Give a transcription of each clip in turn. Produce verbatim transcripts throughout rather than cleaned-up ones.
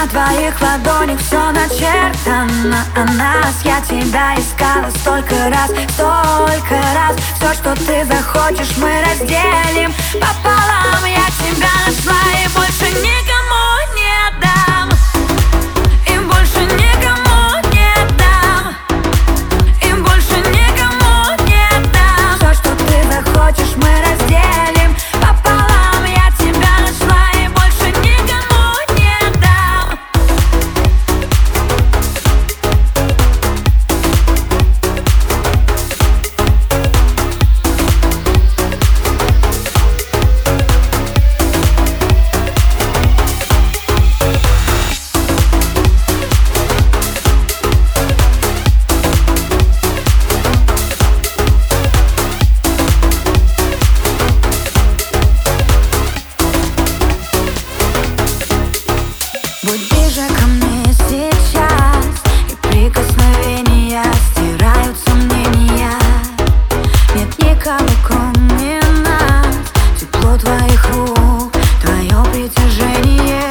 твоих ладонях все начертано о нас. Я тебя искала столько раз, столько раз. Все, что ты захочешь, мы разделим пополам. Я тебя нашла и больше никому не дам. И больше никому не дам. И больше никому не дам. Все, что ты захочешь, мы разделим пополам. Я тебя нашла и больше никому не дам. Будь ближе ко мне сейчас, и прикосновения стирают сомнения. Нет никого, кроме нас. Тепло твоих рук, твое притяжение.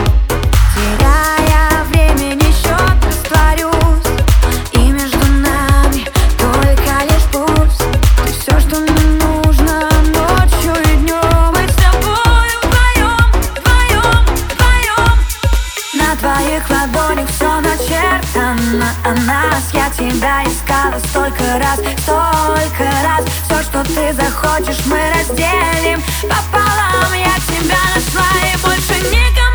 Теряя времени счет, растворюсь, и между нами только лишь пульс. Ты все, что мне нужно ночью и днем. Быть с тобой вдвоем, вдвоем, вдвоем. На твоих ладонях все начертано о нас. Я тебя искала столько раз, столько раз. Все, что ты захочешь, мы разделим пополам. Я тебя нашла и больше никого